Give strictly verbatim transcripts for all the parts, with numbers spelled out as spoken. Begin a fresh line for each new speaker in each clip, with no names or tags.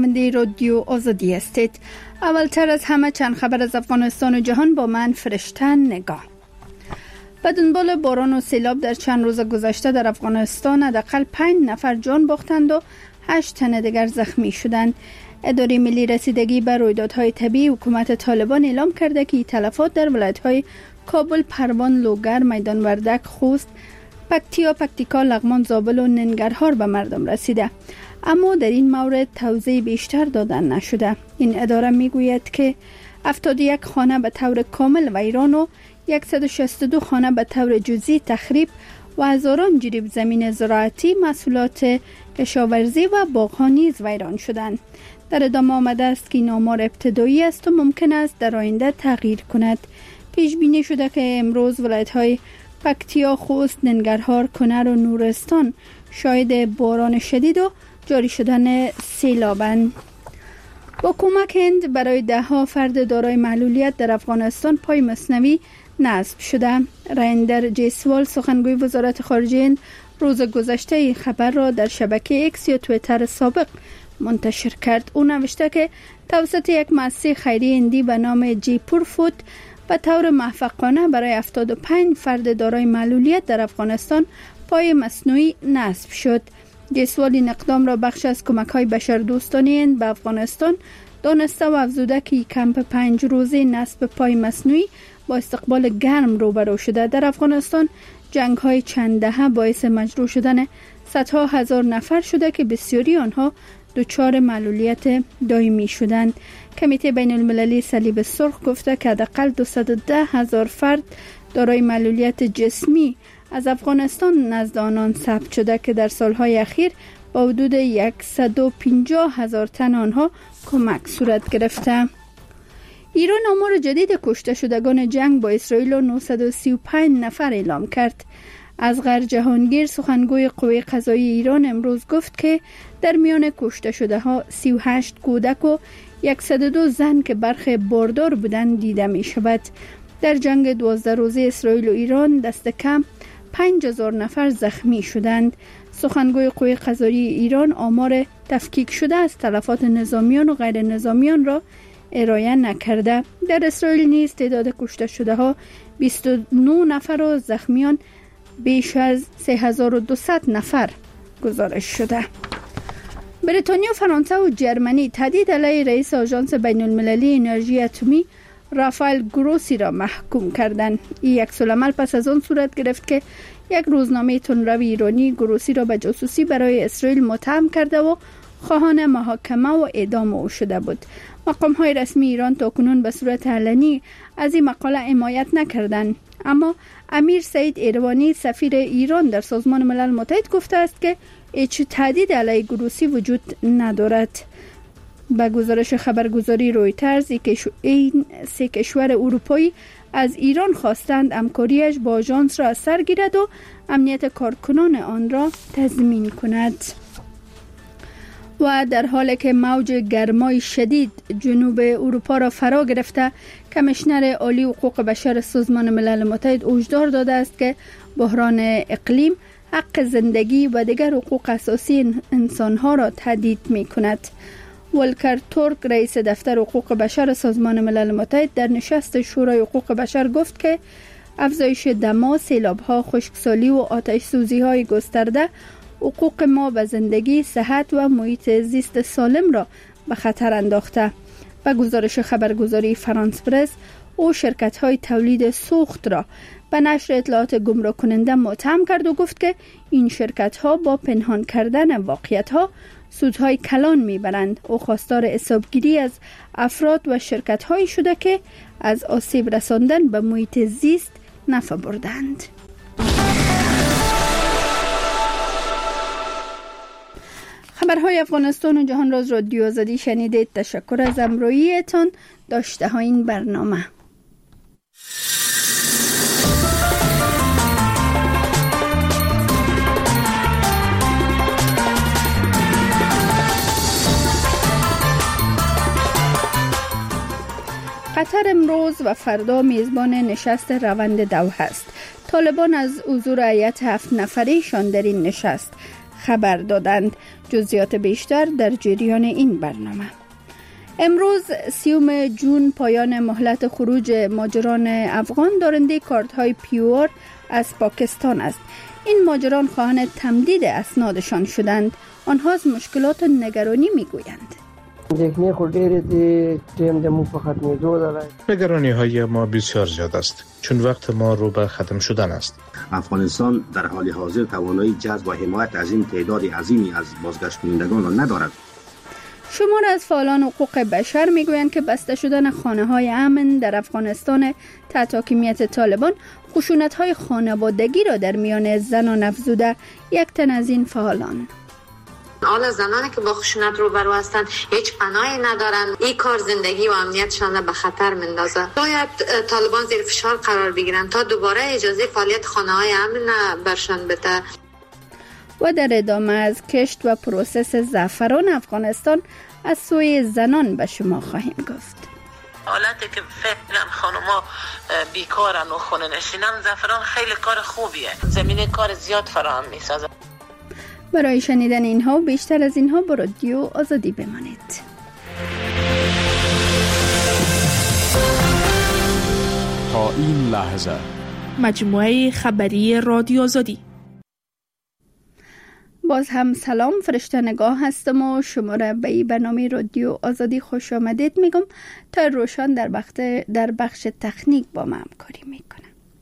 شنونده رادیو آزادی هستید. اولتر از همه چند خبر از افغانستان و جهان با من فرشتن نگاه. به دنبال باران و سیلاب در چند روز گذشته در افغانستان حداقل پنج نفر جان باختند و هشت تن دیگر زخمی شدند. اداره ملی رسیدگی به رویدادهای طبیعی حکومت طالبان اعلام کرده که تلفات در ولایت‌های کابل، پروان، لوگر، میدان وردک، خوست، پکتیا، پکتیکا، لغمان، زابل و ننگرهار به مردم رسیده، اما در این مورد توضیح بیشتر دادن نشده. این اداره میگوید که هفتاد و یک خانه به طور کامل ویران و صد و شصت و دو خانه به طور جزئی تخریب و هزاران جریب زمین زراعتی، محصولات کشاورزی و باغ‌ها نیز ویران شدند. در ادامه آمده است که این آمار ابتدایی است و ممکن است در آینده تغییر کند. پیش بینی شده که امروز ولایت‌های پکتیا، خوست، ننگرهار، کنر و نورستان شاهد باران شدید و جاری شدن سیلابند. با کمک هند برای ده ها فرد دارای معلولیت در افغانستان پای مصنوعی نصب شده. رایندر جیسوال سخنگوی وزارت خارجه هند روز گذشته این خبر را در شبکه ایکس یا توییتر سابق منتشر کرد. او نوشته که توسط یک مؤسسه خیریه هندی به نام جیپور فود به طور موفقانه برای هفتاد و پنج فرد دارای معلولیت در افغانستان پای مصنوعی نصب شد. جیسوال این اقدام را بخش از کمک‌های بشردوستانه هند به افغانستان دانسته و افزوده که کمپ پنج روزه نصب پای مصنوعی با استقبال گرم روبرو شده. در افغانستان جنگ‌های چند دهه باعث مجروح شدن صدها هزار نفر شده که بسیاری آنها دچار معلولیت دائمی شدند. کمیته بین المللی صلیب سرخ گفته که حداقل دویست و ده هزار فرد دارای معلولیت جسمی از افغانستان نزد آنان ثبت شده که در سالهای اخیر با حدود صد و پنجاه هزار تن آنها کمک صورت گرفته. ایران آمار جدید کشته شدگان جنگ با اسرائیل و نهصد و سی و پنج نفر اعلام کرد. اصغر جهانگیر سخنگوی قوه قضاییه ایران امروز گفت که در میان کشته شده ها سی و هشت کودک و صد و دو زن که برخی باردار بودند دیده می شود. در جنگ دوازده روزه اسرائیل و ایران دست کم پنج هزار نفر زخمی شدند. سخنگوی قوه قضاییه ایران آمار تفکیک شده از تلفات نظامیان و غیر نظامیان را ارائه نکرده. در اسرائیل نیز تعداد کشته شده ها بیست و نه نفر و زخمیان بیش از سه هزار و دویست نفر گزارش شده. بریتانیا، فرانسه و جرمنی تهدید علیه رئیس آژانس بین المللی انرژی اتمی رافائل گروسی را محکوم کردند. این عکس‌العمل پس از آن صورت گرفت که یک روزنامه تندرو ایرانی گروسی را به جاسوسی برای اسرائیل متهم کرده و خواهان محاکمه و اعدام او شده بود. مقام‌های رسمی ایران تاکنون به صورت علنی از این مقاله حمایت نکردند، اما امیر سعید ایروانی سفیر ایران در سازمان ملل متحد گفته است که هیچ تهدید علیه گروسی وجود ندارد. به گزارش خبرگزاری رویترز این سه کشور اروپایی از ایران خواستند همکاریش با آژانس را از سر گیرد و امنیت کارکنان آن را تضمین کند. و در حالی که موج گرمای شدید جنوب اروپا را فرا گرفته، کمیشنر عالی حقوق بشر سازمان ملل متحد هشدار داده است که بحران اقلیم حق زندگی و دیگر حقوق اساسی انسانها را تهدید می کند. ولکر تورک رئیس دفتر حقوق بشر سازمان ملل متحد در نشست شورای حقوق بشر گفت که افزایش دما، سیلاب‌ها، خشکسالی و آتش سوزی‌های گسترده حقوق ما به زندگی، صحت و محیط زیست سالم را به خطر انداخته. به گزارش خبرگزاری فرانس پرس، او شرکت‌های تولید سوخت را به نشر اطلاعات گمراه کننده متهم کرد و گفت که این شرکت‌ها با پنهان کردن واقعیت‌ها سودهای کلان میبرند. او خواستار حسابگیری از افراد و شرکت‌هایی شده که از آسیب رساندن به محیط زیست نفع بردند. خبرهای افغانستان و جهان را از رادیو آزادی شنیدید. تشکر از همراهیتان. داشته ها این برنامه. قطر امروز و فردا میزبان نشست روند دوحه است. طالبان از حضور هیئت هفت نفره‌شان در این نشست خبر دادند. جزئیات بیشتر در جریان این برنامه. امروز سیوم جون پایان مهلت خروج مهاجران افغان دارنده کارت‌های پیور از پاکستان است. این مهاجران خواهان تمدید اسنادشان شدند. آنها از مشکلات و نگرانی میگویند.
دیگه خود دیگه تیم دمو فقط میدو داره.
نگرانی های ما بسیار زیاد است چون وقت ما رو به ختم شدن است.
افغانستان در حال حاضر توانایی جذب و حمایت از این تعداد عظیمی از بازگشت کنندگان را ندارد.
شمار از فعالان حقوق بشر میگویند که بسته شدن خانه‌های امن در افغانستان تحت حاکمیت طالبان خشونت‌های خانوادگی را در میان زنان افزوده. یک تن از این فعالان:
حالا زنانی که با خشونت روبرو هستند هیچ پناهی ندارند. این کار زندگی و امنیتشان را به خطر میندازه. باید طالبان زیر فشار قرار بگیرند تا دوباره اجازه فعالیت خانه‌های امن برشان بده.
و در ادامه از کشت و پروسس زعفران افغانستان از سوی زنان به شما خواهیم گفت.
حالتی که فعلا خانوما بیکارن و خونه نشینن، زعفران خیلی کار خوبیه، زمینه کار زیاد فراهم میسازه.
برای شنیدن اینها و بیشتر از اینها با رادیو آزادی بمانید.
تا این لحظه
مجموعه خبری رادیو آزادی.
باز هم سلام، فرشته نگاه هستم و شما را به این برنامه رادیو آزادی خوش آمدید میگم. تا روشان در بخش در بخش تکنیک با ما همکاری میکنه.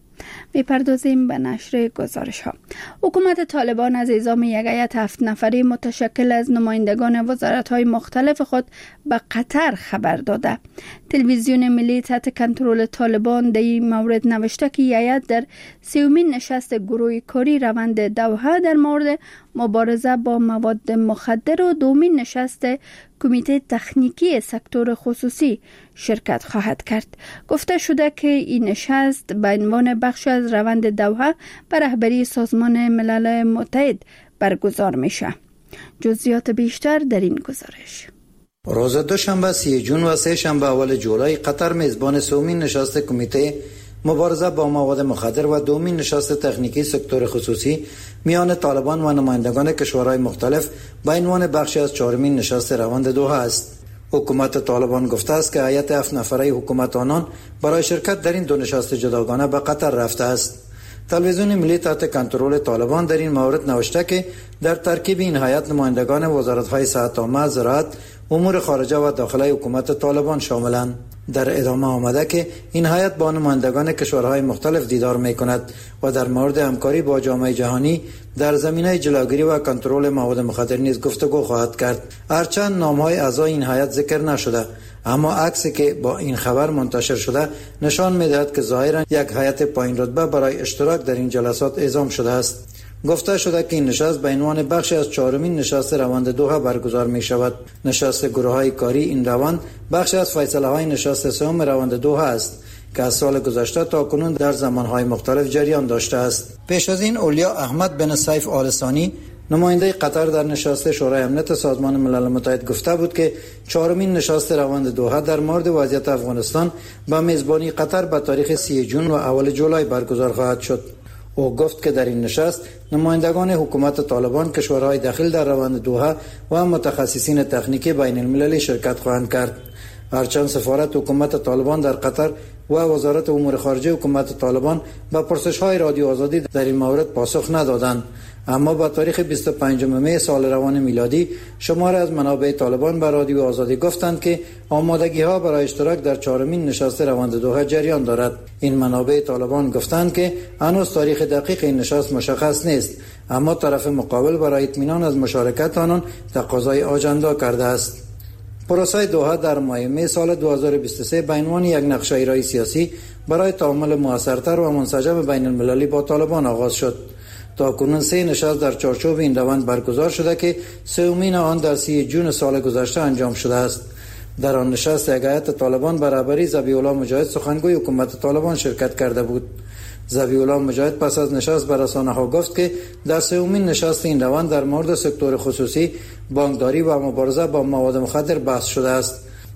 میپردازیم به نشر گزارش ها. حکومت طالبان از اعزام یک هیئت هفت نفری متشکل از نمایندگان وزارت های مختلف خود به قطر خبر داده. تلویزیون ملی تحت کنترل طالبان در این مورد نوشته که هیئت در سیومین نشست گروه کاری روند دوحه در مورد مبارزه با مواد مخدر و دومین نشست کمیته تکنیکی سکتور خصوصی شرکت خواهد کرد. گفته شده که این نشست به عنوان بخش از روند دوحه بر رهبری سازمان ملل متحد برگزار میشه. جزئیات بیشتر در این گزارش.
روز دوشنبه سی جون و سه شنبه اول جولای قطر میزبان سومین نشست کمیته مبارزه با مواد مخدر و دومین نشست تکنیکی سکتور خصوصی میان طالبان و نمایندگان کشورهای مختلف به عنوان بخشی از چهارمین نشست روند دوحه است. حکومت طالبان گفته است که هیئت هفت نفره حکومت آنان برای شرکت در این دو نشست جداگانه به قطر رفته است. تلویزیون ملی تحت کنترل طالبان در این مورد نوشته که در ترکیب این هیئت نمایندگان وزارت‌های صحت عامه، زراعت، امور خارجه و داخلی حکومت طالبان شاملند. در ادامه آمده که این هیئت با نمایندگان کشورهای مختلف دیدار می‌کند و در مورد همکاری با جامعه جهانی در زمینه جلوگیری و کنترل مواد مخدر نیز گفتگو خواهد کرد. هرچند نام‌های اعضای این هیئت ذکر نشده، اما عکسی که با این خبر منتشر شده نشان می‌دهد که ظاهراً یک هیئت پایین رتبه برای اشتراک در این جلسات اعزام شده است. گفته شده که این نشست به عنوان بخشی از چهارمین نشست روند دوحه برگزار می شود. نشست گروه‌های کاری این روند بخشی از فیصله‌های نشست سوم روند دوحه است که از سال گذشته تا کنون در زمانهای مختلف جریان داشته است. پیش از این اولیا احمد بن سیف آل ثانی نماینده قطر در نشست شورای امنیت سازمان ملل متحد گفته بود که چهارمین نشست روند دوحه در مورد وضعیت افغانستان با میزبانی قطر به تاریخ سی جون و اول جولای برگزار خواهد شد. او گفت که در این نشست نمایندگان حکومت طالبان، کشورهای داخل در روند دوحه و متخصصین تکنیکی بین المللی شرکت خواهند کرد. هرچند سفارت حکومت طالبان در قطر و وزارت امور خارجه حکومت طالبان به پرسش‌های رادیو آزادی در این مورد پاسخ ندادند، اما با تاریخ بیست و پنجم می سال روان میلادی شماری از منابع طالبان به رادیو آزادی گفتند که آمادگی‌ها برای اشتراک در چهارمین نشست روند دوحه جریان دارد. این منابع طالبان گفتند که هنوز تاریخ دقیق این نشست مشخص نیست، اما طرف مقابل برای اطمینان از مشارکت آنان تقاضای آجندا کرده است. پروسه دوحه در ماه می سال دو هزار و بیست و سه به عنوان یک نقشه ایرای سیاسی برای تعامل موثرتر و منسجم بین المللی با طالبان آغاز شد. تا کنون سه نشست در چارچوب این روند برگزار شده که سومین آن در سی جون سال گذشته انجام شده است. در آن نشست یک هیئت طالبان به رهبری ذبیح الله مجاهد سخنگوی حکومت طالبان شرکت کرده بود. ذبیح الله مجاهد پس از نشست به رسانه‌ها گفت که در سومین نشست این روند در مورد سکتور خصوصی، بانکداری و مبارزه با مواد مخدر بحث شده است.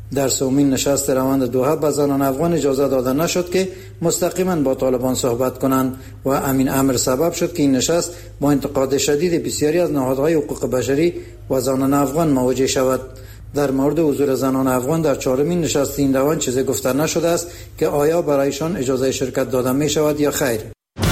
در سومین نشست روند دوحه به زنان افغان اجازه داده نشد که مستقیما با طالبان صحبت کنند و امین امر سبب شد که این نشست با انتقاد شدید بسیاری از نهادهای حقوق بشری و زنان افغان مواجه شود. در مورد حضور زنان افغان در چهارمین نشست این روند چیزی گفته نشده است که آیا برایشان اجازه شرکت داده می شود یا خیر.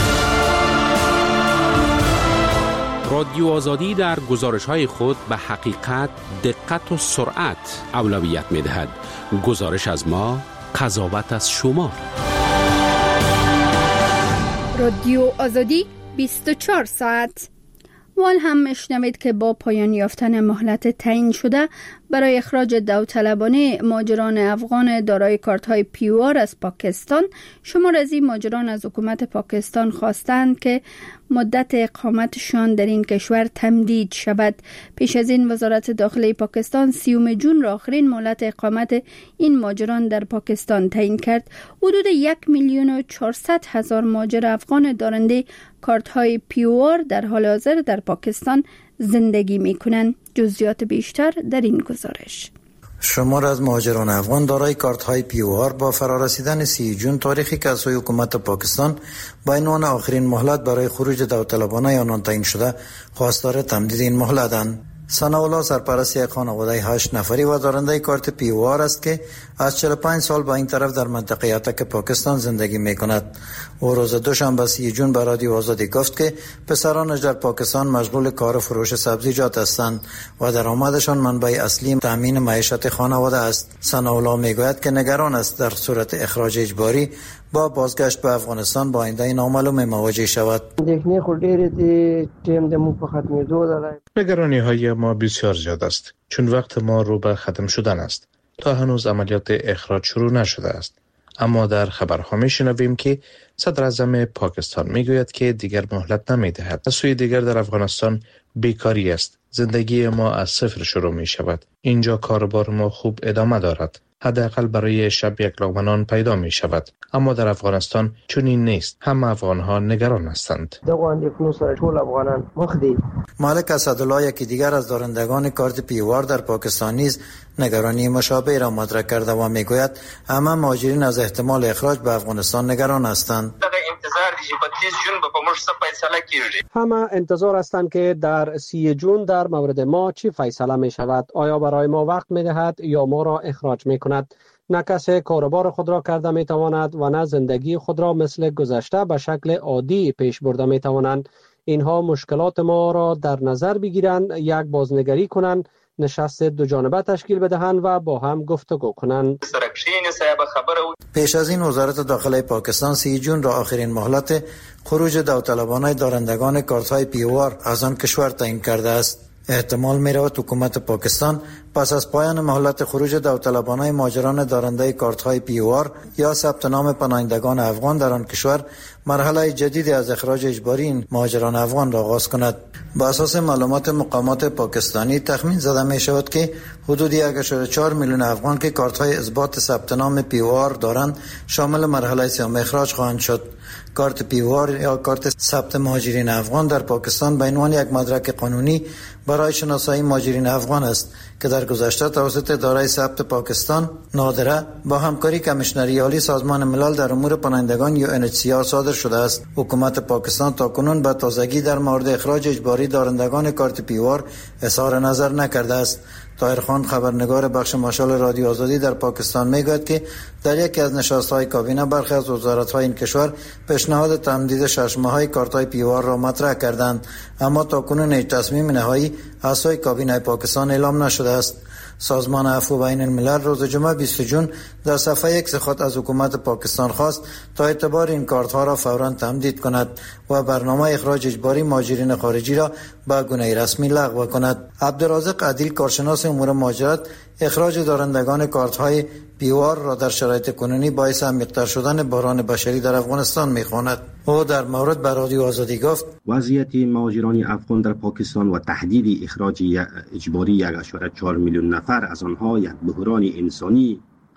رادیو آزادی در گزارش‌های خود به حقیقت، دقت و سرعت اولویت می‌دهد. گزارش از ما، قضاوت از شما.
رادیو آزادی بیست و چهار ساعت. وال هم میشنوید که با پایان یافتن مهلت تعیین شده برای اخراج داوطلبانه مهاجران افغان دارای کارت‌های پی او آر از پاکستان، شمار از این مهاجران از حکومت پاکستان خواستند که مدت اقامتشان در این کشور تمدید شود. پیش از این وزارت داخلی پاکستان سیوم جون را آخرین مهلت اقامت این مهاجران در پاکستان تعیین کرد. حدود یک میلیون و چهارصد هزار مهاجر افغان دارنده کارت‌های پی او آر در حال حاضر در پاکستان زندگی می‌کنند. جزئیات بیشتر در این گزارش.
شمار از مهاجران افغان دارای کارت‌های پی او آر با فرارسیدن سی جون تاریخی که از سوی حکومت پاکستان با عنوان آخرین مهلت برای خروج داوطلبانه آنان تعیین شده خواستار تمدید این مهلتند. ثناءالله سرپرست یک خانواده هشت نفری و دارنده کارت پی او آر است که از چهل و پنج سال با این طرف در منطقه اتک پاکستان زندگی می کند. او روز دوشنبه سی جون به رادیو آزادی گفت که پسرانش در پاکستان مشغول کار فروش سبزیجات هستند و درآمدشان منبع اصلی تامین معیشت خانواده است. ثناءالله می گوید که نگران است در صورت اخراج اجباری با بازگشت به افغانستان با آینده نامعلوم مواجه شود.
نگرانی های ما بسیار زیاد است، چون وقت ما رو به ختم شدن است. تا هنوز عملیات اخراج شروع نشده است. اما در خبرها میشنویم که صدر اعظم پاکستان میگوید که دیگر مهلت نمیدهد. از سوی دیگر در افغانستان بیکاری است. زندگی ما از صفر شروع می شود. اینجا کاربار ما خوب ادامه دارد. حداقل برای شب یک لقمه نان پیدا می شود. اما در افغانستان چنین نیست. همه افغان ها نگران هستند.
مالک اسدالله یکی دیگر از دارندگان کارت پی او آر در پاکستان نیز نگرانی مشابه را مطرح کرده و میگوید همه مهاجرین از احتمال اخراج به افغانستان نگران هستند.
همه انتظار هستند که در سی جون در مورد ما چی فیصله می شود. آیا برای ما وقت می دهد یا ما را اخراج می کند؟ نه کسی کاربار خود را کرده می تواند و نه زندگی خود را مثل گذشته به شکل عادی پیش برده می توانند. اینها مشکلات ما را در نظر بگیرند، یک بازنگری کنند، نشست دو جانبه تشکیل بدهند و با هم گفتگو کنند.
پیش از این وزارت داخلی پاکستان سی جون را آخرین مهلت خروج داوطلبانه دارندگان کارت‌های پی او آر از آن کشور تعیین کرده است. احتمال می‌رود حکومت پاکستان پس از پایان مهلت خروج داوطلبانه مهاجران دارنده کارت‌های پی او آر یا ثبت نام پناهندگان افغان در آن کشور مرحله جدیدی از اخراج اجباری این مهاجران افغان را آغاز کند. با اساس معلومات مقامات پاکستانی تخمین زده می شود که حدود یک و چهار میلیون افغان که کارت‌های اثبات ثبت نام پی او آر دارند شامل مرحله سوم اخراج خواهند شد. کارت پی او آر یا کارت ثبت مهاجرین افغان در پاکستان به عنوان یک مدرک قانونی برای شناسایی مهاجرین افغان است که در گذشته توسط اداره ثبت پاکستان نادره با همکاری کمیشنری عالی سازمان ملل در امور پناهندگان یو ان اچ سی آر صادر شده است. حکومت پاکستان تاکنون به تازگی در مورد اخراج اجباری دارندگان کارت پی او آر اظهار نظر نکرده است. طاهر خان خبرنگار بخش ماشال رادیو آزادی در پاکستان میگوید که در یکی از نشست‌های کابینه برخی از وزارت‌های این کشور پیشنهاد تمدید شش ماهه کارت‌های پی او آر را مطرح کردند، اما تاکنون هیچ تصمیم نهایی از سوی کابینه پاکستان اعلام نشده است. سازمان عفو بین الملل روز جمعه بیست جون در صفحه ایکس خود از حکومت پاکستان خواست تا اعتبار این کارت‌ها را فوراً تمدید کند و برنامه اخراج اجباری مهاجرین خارجی را به گونه رسمی لغو کند. عبدالرازق عدیل کارشناس امور مهاجرت اخراج دارندگان کارت‌های پی او آر را در شرایط کنونی باعث عمیق‌تر شدن بحران بشری در افغانستان می‌خواند. او در مورد به رادیو آزادی گفت
وضعیت مهاجران افغان در پاکستان و تهدید اخراج اجباری یک و چهار میلیون نفر از آنها یک بحران انسانی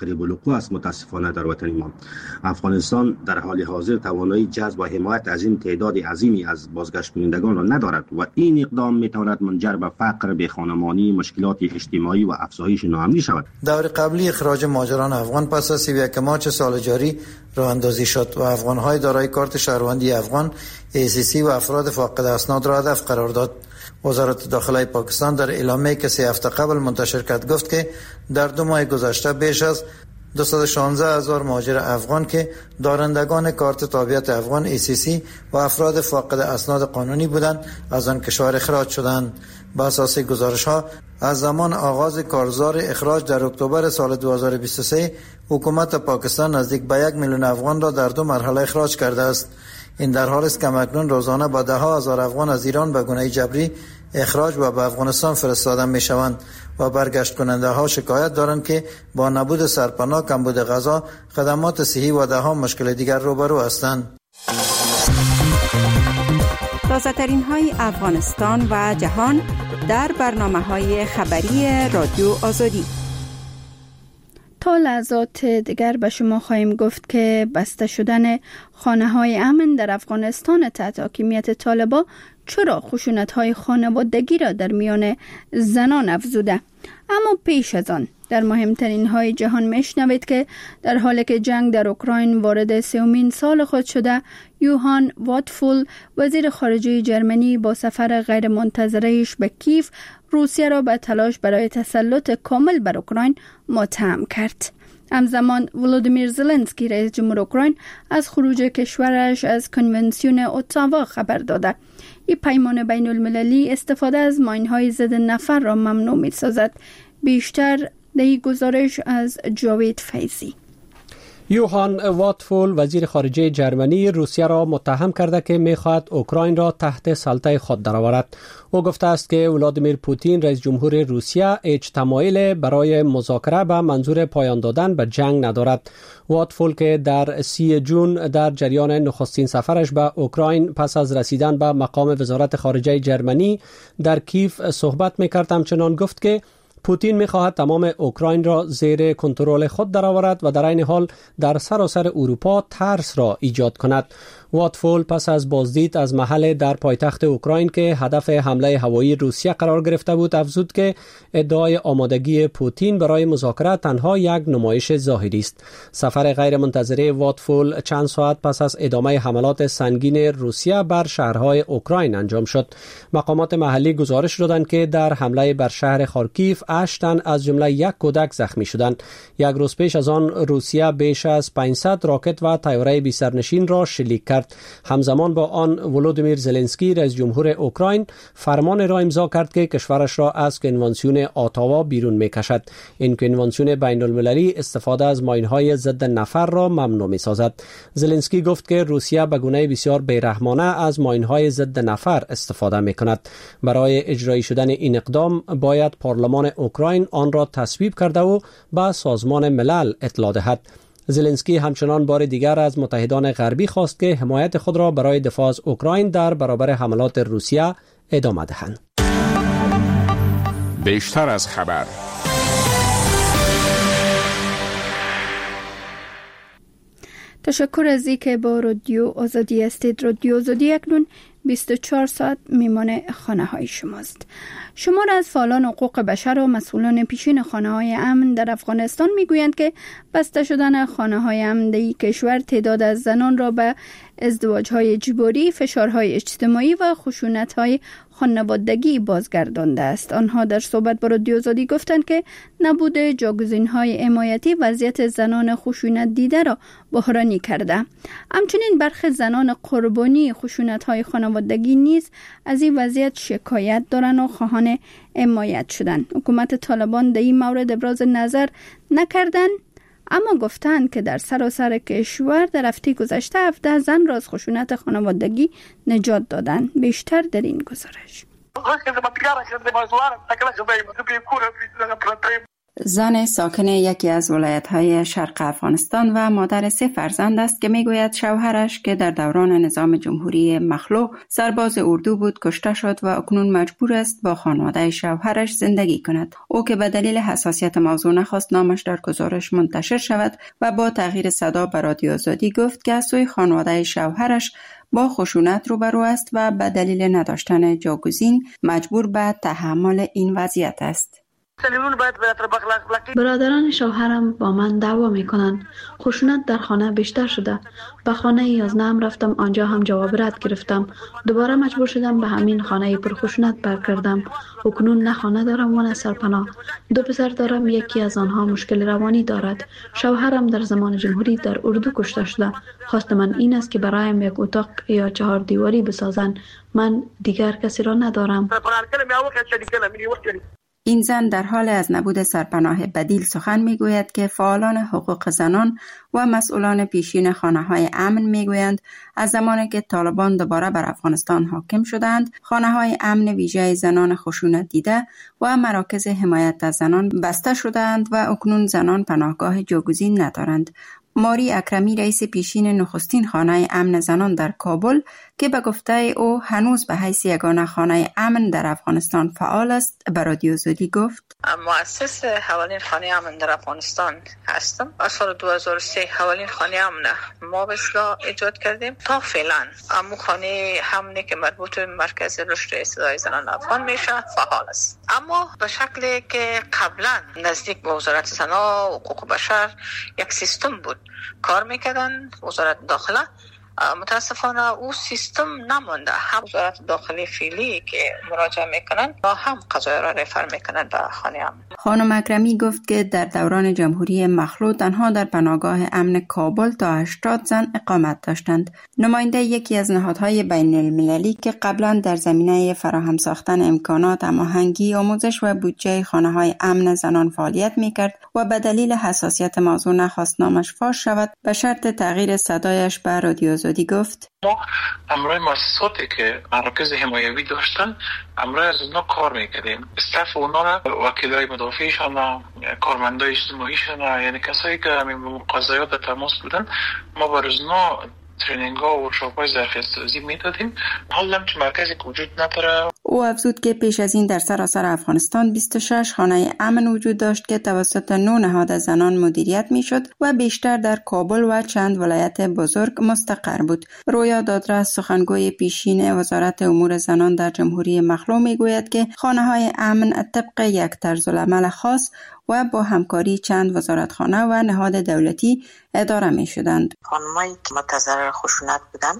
قریب الوقوع است متاسفانه در وطن ما. افغانستان در حال حاضر توانایی جذب و حمایت از این تعداد عظیمی از بازگشت کنندگان را ندارد و این اقدام میتواند منجر به فقر، بیخانمانی، مشکلات اجتماعی و افزایش ناامنی شود.
دور قبلی اخراج مهاجران افغان پس از سی و یک مارس سال جاری راه اندازی شد و افغان‌های دارای کارت شهروندی افغان ای سی سی و افراد فاقد اسناد را هدف قرار داد. وزارت داخله پاکستان در اعلامیه‌ای که سه هفته قبل منتشر کرد گفت که در دو ماه گذشته بیش از دویست و شانزده هزار مهاجر افغان که دارندگان کارت تابعیت افغان ای سی سی و افراد فاقد اسناد قانونی بودند از آن کشور اخراج شدند. بر اساس گزارش‌ها از زمان آغاز کارزار اخراج در اکتبر سال دو هزار و بیست و سه حکومت پاکستان نزدیک به یک میلیون افغان را در دو مرحله اخراج کرده است. این در حالی است که اکنون روزانه با ده ها هزار افغان از ایران به گونه جبری اخراج و به افغانستان فرستاده می شوند و برگشت کننده ها شکایت دارند که با نبود سرپناه، کمبود غذا، خدمات صحی و ده ها مشکل دیگر روبرو هستند.
تازه ترین های افغانستان و جهان در برنامه های خبری رادیو آزادی.
تا لحظات دیگر به شما خواهیم گفت که بسته شدن خانه‌های امن در افغانستان تحت حاکمیت طالبان چرا خشونت‌های خانوادگی را در میان زنان افزوده. اما پیش از آن در مهمترین های جهان میشنوید که در حالی که جنگ در اوکراین وارد سومین سال خود شده، یوهان واتفول وزیر خارجه جرمنی با سفر غیر منتظره‌اش به کیف روسیه را به تلاش برای تسلط کامل بر اوکراین متهم کرد. همزمان ولودیمیر زلنسکی رئیس جمهور اوکراین از خروج کشورش از کنونسیون اتاوا خبر داده. این پیمان بین المللی استفاده از ماین‌های ضد نفر را ممنوع می‌سازد. بیشتر در این گزارش از جاوید فیضی.
یوهان واتفول وزیر خارجه جرمنی روسیه را متهم کرده که می‌خواهد اوکراین را تحت سلطه خود درآورد. او گفته است که ولادیمیر پوتین رئیس جمهور روسیه هیچ تمایل برای مذاکره به منظور پایان دادن به جنگ ندارد. واتفول که در سی جون در جریان نخستین سفرش به اوکراین پس از رسیدن به مقام وزارت خارجه جرمنی در کیف صحبت می‌کرد، همچنان گفت که پوتین می‌خواهد تمام اوکراین را زیر کنترل خود درآورد و در این حال در سراسر اروپا ترس را ایجاد کند. واتفول پس از بازدید از محل در پایتخت اوکراین که هدف حمله هوایی روسیه قرار گرفته بود افزود که ادعای آمادگی پوتین برای مذاکره تنها یک نمایش ظاهری است. سفر غیر منتظره واتفول چند ساعت پس از ادامه حملات سنگین روسیه بر شهرهای اوکراین انجام شد. مقامات محلی گزارش دادند که در حمله بر شهر خارکیف هشت تن از جمله یک کودک زخمی شدند. یک روز پیش از آن روسیه بیش از پانصد راکت و طیاره بی سرنشین را شلیک کرد. همزمان با آن ولودیمیر زلنسکی رئیس جمهور اوکراین فرمان را امضا کرد که کشورش را از کنوانسیون اتاوا بیرون می‌کشد. این کنوانسیون بین المللی استفاده از ماین‌های ضد نفر را ممنوع می‌سازد. زلنسکی گفت که روسیه به گونه بسیار بی‌رحمانه از ماین‌های ضد نفر استفاده می‌کند. برای اجرایی شدن این اقدام باید پارلمان اوکراین آن را تصویب کرده و به سازمان ملل اطلاع دهد. زلنسکی همچنان بار دیگر از متحدان غربی خواست که حمایت خود را برای دفاع از اوکراین در برابر حملات روسیه ادامه دهند.
بیشتر از خبر.
تشکر از اینکه با رادیو آزادی هستید. رادیو آزادی اکنون بیست و چهار ساعت میمانه خانه های شماست. شمار از فعالان حقوق بشر و مسئولان پیشین خانه های امن در افغانستان میگویند که بسته شدن خانه های امن در این کشور تعداد از زنان را به ازدواج های اجباری، فشارهای اجتماعی و خشونت های خانوادگی بازگردانده است. آنها در صحبت با رادیو آزادی گفتند که نبود جاگزین‌های حمایتی وضعیت زنان خشونت دیده را بحرانی کرده. همچنین برخی زنان قربانی خشونت‌های خانوادگی نیز از این وضعیت شکایت دارند و خواهان حمایت شدند. حکومت طالبان در این مورد ابراز نظر نکردند، اما گفتند که در سراسر کشور در هفته گذشته هفده زن را از خشونت خانوادگی نجات دادند. بیشتر در این گزارش.
زن ساکن یکی از ولایت‌های شرق افغانستان و مادر سه فرزند است که میگوید شوهرش که در دوران نظام جمهوری مخلوع سرباز اردو بود کشته شد و اکنون مجبور است با خانواده شوهرش زندگی کند. او که به دلیل حساسیت موضوع نخواست نامش در گزارش منتشر شود و با تغییر صدا به رادیو آزادی گفت که از سوی خانواده شوهرش با خشونت روبرو است و به دلیل نداشتن جاگزین مجبور به تحمل این وضعیت است.
برادران شوهرم با من دعوا میکنند. خشونت در خانه بیشتر شده. به خانه یازدهم رفتم، آنجا هم جواب رد گرفتم. دوباره مجبور شدم به همین خانه پر خشونت برگردم. اکنون نه خانه دارم و نه سرپناه. دو پسر دارم، یکی از آنها مشکل روانی دارد. شوهرم در زمان جمهوری در اردو کشته شده. خواست من این است که برایم یک اتاق یا چهار دیواری بسازند. من دیگر کسی را ندارم.
این زن در حال از نبود سرپناه بدیل سخن میگوید که فعالان حقوق زنان و مسئولان پیشین خانه‌های امن میگویند از زمانی که طالبان دوباره بر افغانستان حاکم شدند، خانه‌های امن ویژه زنان خشونت دیده و مراکز حمایت از زنان بسته شدند و اکنون زنان پناهگاه جاگزین ندارند. ماری اکرمی رئیس پیشین نخستین خانه امن زنان در کابل که به گفته او هنوز به حیث یگانه خانه امن در افغانستان فعال است به رادیو آزادی گفت:
مؤسس اولین خانه امن در افغانستان هستم. از سال دو هزار و سه اولین خانه امن ما به اصطلاح ایجاد کردیم. تا فعلا اما خانه امنی که مربوط به مرکز رشد صدای زنان افغان میشه فعال است، اما به شکلی که قبلا نزدیک به وزارت زنان و حقوق بشر یک سیستم بود کار میکردن. وزارت داخله متاسفانه او سیستم نمونده. هم وزارت داخلی فعلی که مراجعه میکنن با هم قضایا را رفر میکنن به خانه امن.
خانم اکرمی گفت که در دوران جمهوری مخلوع تنها در پناهگاه امن کابل تا هشتاد زن اقامت داشتند. نماینده یکی از نهادهای بین المللی که قبلا در زمینه فراهم ساختن امکانات هماهنگی آموزش و بودجه خانه‌های امن زنان فعالیت میکرد و به دلیل حساسیت موضوع نخواست نامش فاش شود، به شرط تغییر صدایش به رادیو آزادی گفت:
ما امروی مؤسساتی که مراکز حمایوی داشتن امروی از اونا کار میکردیم. استاف اونا را وکیلای مدافعشان، کارمندای اجتماعیشان، یعنی کسایی که همین قضایا در تماس بودن، ما بر اونا ترینینگ ها و ورکشاپ های ظرفیت سازی میدادیم. حالا هم که مرکزی وجود نداره.
او افزود که پیش از این در سراسر افغانستان بیست و شش خانه امن وجود داشت که توسط نو نهاد زنان مدیریت میشد و بیشتر در کابل و چند ولایت بزرگ مستقر بود. رویا دادرس سخنگوی پیشین وزارت امور زنان در جمهوری مخلوع میگوید که خانه های امن طبق یک طرز العمل خاص و با همکاری چند وزارتخانه و نهاد دولتی اداره می شدند.
خانمایی که متضرر خشونت بودن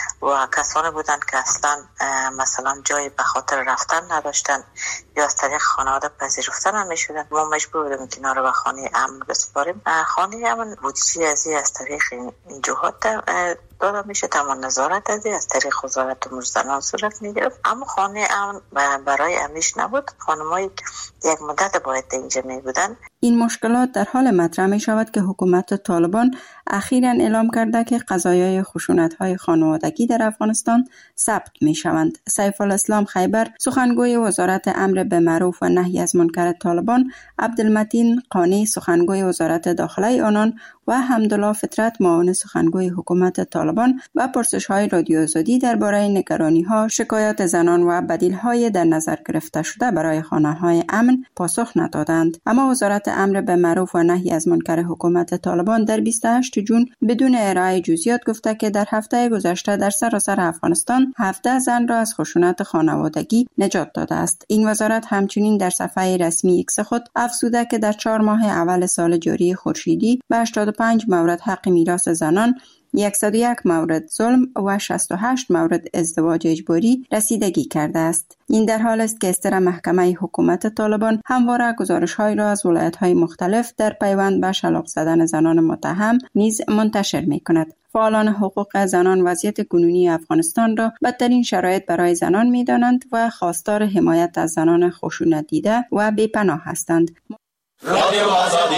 و کسانی بودند که اصلا مثلا جای به خاطر رفتن نداشتن یا از طریق خانواده پذیرفته نمی شدن، ما مجبور بودیم که اینا رو به خانه امن بسپاریم. خانه امن بودجه از از طریق این جهات داده میشه، تمام نظارت از از طریق وزارت امور زنان صورت میگرفت، اما خانه امن برای امیش نبود. خانمایی که یک مدت باید اینجا می بودن.
این مشکلات در حال مطرح می شود که حکومت طالبان اخیراً اعلام کرده که قضایای خشونت‌های خانوادگی در افغانستان ثبت می شوند. سیف الاسلام خیبر سخنگوی وزارت امر به معروف و نهی از منکر طالبان، عبدالمتین قانی سخنگوی وزارت داخله آنان و حمدالله فطرت معاون سخنگوی حکومت طالبان و پرسش‌های رادیو آزادی درباره نگرانی‌ها، شکایات زنان و بدیل‌های در نظر گرفته شده برای خانه‌های امن پاسخ ندادند. اما وزارت امر به معروف و نهی از منکر حکومت طالبان در بیست و هشت جون بدون ارائه جزئیات گفته که در هفته گذشته در سراسر افغانستان هفده زن را از خشونت خانوادگی نجات داده است. این وزارت همچنین در صفحه رسمی ایکس خود افزوده که در چهار ماه اول سال جاری خورشیدی به هشتاد و پنج مورد حق میراث زنان، صد و یک مورد ظلم و شصت و هشت مورد ازدواج اجباری رسیدگی کرده است. این در حال است که استر محکمه حکومت طالبان همواره گزارش‌های را از ولایت‌های مختلف در پیوند به شلاق زدن زنان متهم نیز منتشر می‌کند. فعالان حقوق زنان وضعیت کنونی افغانستان را بدترین شرایط برای زنان می‌دانند و خواستار حمایت از زنان خشونت دیده و بی‌پناه هستند. رادیو آزادی.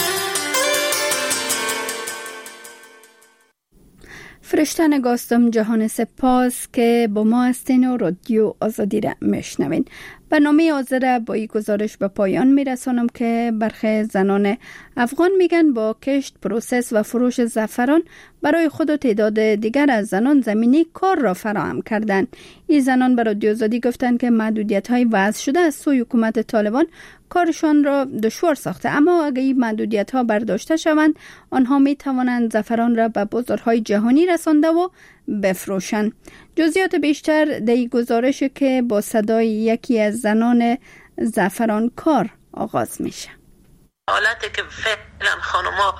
فرشته نگاستم جهان سپاس که با ما هستین و رادیو آزادی را میشنوین. برنامه حاضر با این گزارش به پایان میرسانم که برخی زنان افغان میگن با کشت، پروسس و فروش زعفران برای خود و تعداد دیگر از زنان زمینی کار را فراهم کردن. این زنان به رادیو آزادی گفتند که محدودیت های وضع شده از سوی حکومت طالبان کارشان را دشوار ساخته، اما اگر این محدودیت ها برداشته شوند آنها می توانند زعفران را به بازارهای جهانی رسانده و بفروشند. جزئیات بیشتر در این گزارش که با صدای یکی از زنان زعفران کار آغاز میشه.
حالتی که فعلا خانوما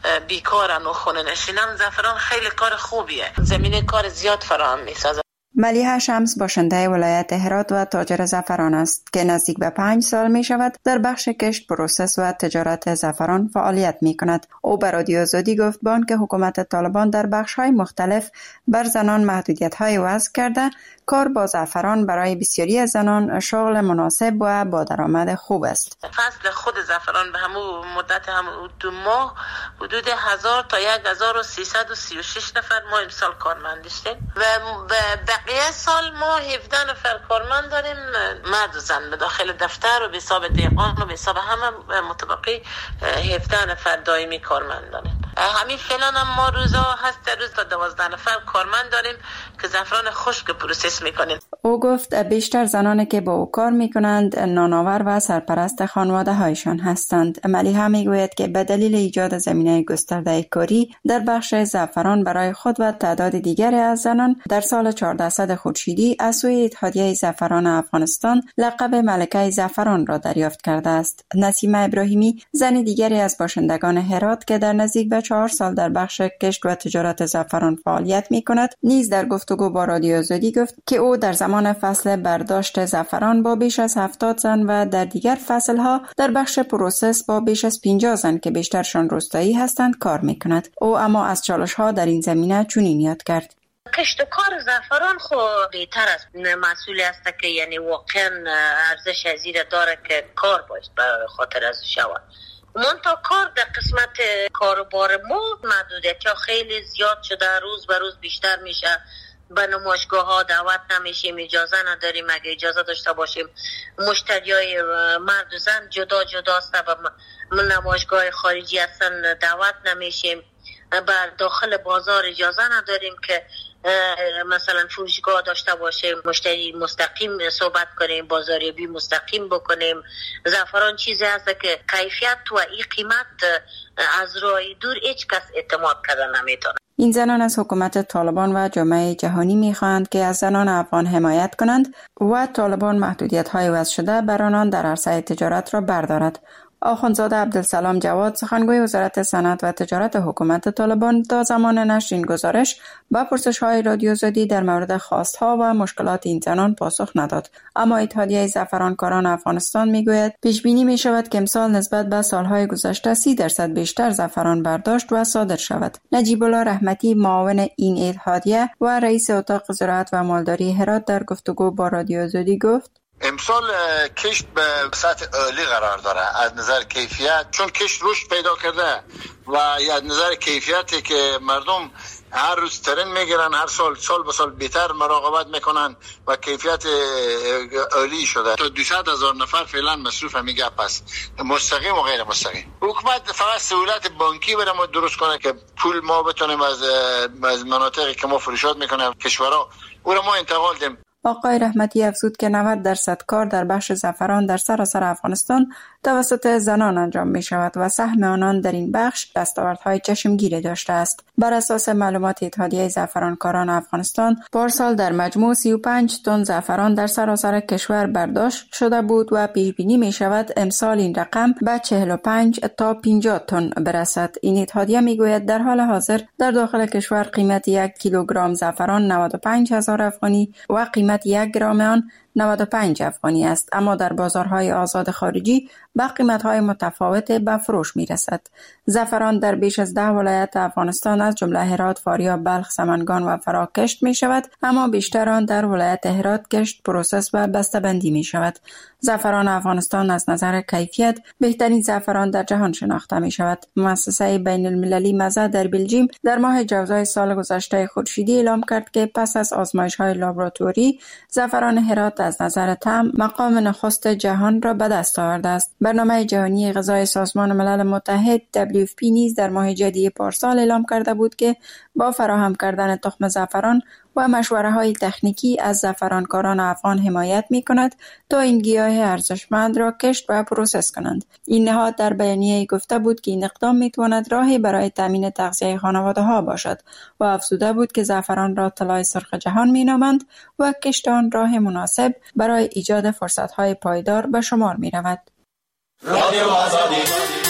بیکارن و خونه نشینن، زعفران خیلی کار خوبیه، زمینه کار زیاد فراهم میسازه.
ملیحه شمس باشنده ولایت هرات و تاجر زعفران است که نزدیک به پنج سال می شود در بخش کشت، پروسس و تجارت زعفران فعالیت می کند. او به رادیو آزادی گفت با آنکه حکومت طالبان در بخش های مختلف بر زنان محدودیت های وضع کرده، کار با زعفران برای بسیاری از زنان شغل مناسب و با درآمد خوب است.
فصل خود زعفران به همون مدت هم دو ماه حدود هزار تا یک هزار و سیصد و سی و شش نفر ما امسال کارمند داشتیم و بقیه سال ما هفده نفر کارمند داریم، مرد و زن به داخل دفتر و به حساب دیقان و به حساب همه متبقی هفده نفر دائمی کارمند داریم. همین فعلا هم ما روزا هست در روز تا دوازده نفر کارمند داریم که زعفران خشک پروسس میکنیم.
او گفت بیشتر زنانی که با او کار میکنند نانآور و سرپرست خانواده هایشان هستند. ملیحه میگوید که به دلیل ایجاد زمینه گسترده کاری در بخش زعفران برای خود و تعداد دیگری از زنان در سال چهاردهصد خورشیدی از سوی اتحادیه زعفران افغانستان لقب ملکه زعفران را دریافت کرده است. نسیمه ابراهیمی، زن دیگری از باشندگان هرات که در نزدیک به چهار سال در بخش کشت و تجارت زعفران فعالیت میکند، نیز در گفتگو با رادیو آزادی گفت که او در زمان فصل برداشت زعفران با بیش از هفتاد زن و در دیگر فصلها در بخش پروسس با بیش از پنجاه زن که بیشترشان روستایی هستند کار میکند. او اما از چالش‌ها در این زمینه چنین یاد کرد:
کشت و کار زعفران خو بهتر است، مسئولی است که یعنی واقعا ارزش ازیر داره که کار باید به خاطر از شود. منتها کار در قسمت کاروبار ما محدودیت ها خیلی زیاد شده، روز به روز بیشتر میشه. به نمایشگاه ها دعوت نمیشیم، اجازه نداریم. اگه اجازه داشته باشیم مشتری های مرد و زن جدا جدا است، به نمایشگاه خارجی هستن دعوت نمیشیم. بر داخل بازار اجازه نداریم که مثلا فروشگاه داشته باشیم، مشتری مستقیم صحبت کنیم، بازاریابی مستقیم بکنیم. زعفران چیزی هست که کیفیت و این قیمت از راه دور هیچ کس اعتماد کردن نمیتونه.
این زنان از حکومت طالبان و جامعه جهانی می‌خواهند که از زنان افغان حمایت کنند و طالبان محدودیت‌های وضع شده بر آنان در عرصه تجارت را بردارد. آخوندزاده عبدالسلام جواد، سخنگوی وزارت صنعت و تجارت حکومت طالبان، تا زمان نشر این گزارش با پرسش‌های رادیو آزادی در مورد خواست‌ها و مشکلات این زنان پاسخ نداد. اما اتحادیه زعفرانکاران افغانستان میگوید پیش بینی می شود که امسال نسبت به سالهای گذشته سی درصد بیشتر زعفران برداشت و صادر شود. نجیب الله رحمتی، معاون این اتحادیه و رئیس اتاق زراعت و مالداری هرات، در گفتگو با رادیو آزادی گفت:
امسال کشت به سطح عالی قرار داره از نظر کیفیت، چون کشت رشد پیدا کرده و از نظر کیفیتی که مردم هر روز ترین میگیرن، هر سال سال به سال بهتر مراقبت میکنن و کیفیت عالی شده. تا دویست هزار نفر فعلا مصروف همین گپ است، مستقیم و غیر مستقیم. حکومت فقط سهولت بانکی برای ما درست کنه که پول ما بتونیم از از مناطقی که ما فروشات میکنیم کشورها او را ما انتقال دیم.
آقای رحمتی افزود که نود درصد کار در بخش زعفران در سراسر افغانستان توسط زنان انجام می شود و سهم آنان در این بخش دستاوردهای چشمگیری داشته است. بر اساس معلومات اتحادیه زعفرانکاران افغانستان، پارسال در مجموع سی و پنج تن زعفران در سراسر کشور برداشت شده بود و پیش بینی می شود امسال این رقم به چهل و پنج تا پنجاه تن برسد. این اتحادیه می گوید در حال حاضر در داخل کشور قیمت یک کیلوگرم زعفران نود و پنج هزار افغانی و قیمت یک گرم آن نود و پنج افغانی است، اما در بازارهای آزاد خارجی با قیمت‌های متفاوت به فروش می‌رسد. زعفران در بیش از ده ولایت افغانستان از جمله هرات، فاریاب، بلخ، سمنگان و فرا کشت می‌شود، اما بیشتر آن در ولایت هرات کشت، پروسس و بسته‌بندی می‌شود. زعفران افغانستان از نظر کیفیت بهترین زعفران در جهان شناخته می‌شود. مؤسسه بین المللی مزه در بلژیم در ماه جوزای سال گذشته خورشیدی اعلام کرد که پس از آزمایش‌های لابراتوری زعفران هرات از نظر طعم مقام نخست جهان را به دست آورده است. برنامه جهانی غذای سازمان ملل متحد دبلیو اف پی نیز در ماه جدی پارسال اعلام کرده بود که با فراهم کردن تخم زعفران و مشوره‌های تکنیکی از زعفرانکاران افغان حمایت می‌کند تا این گیاه ارزشمند را کشت و پروسس کنند. این نهاد در بیانیه گفته بود که این اقدام می‌تواند راهی برای تامین تغذیه خانواده‌ها باشد و افزوده بود که زعفران را طلای سرخ جهان می‌نامند و کشت آن راه مناسب برای ایجاد فرصت‌های پایدار به شمار می‌رود. رادیو آزادی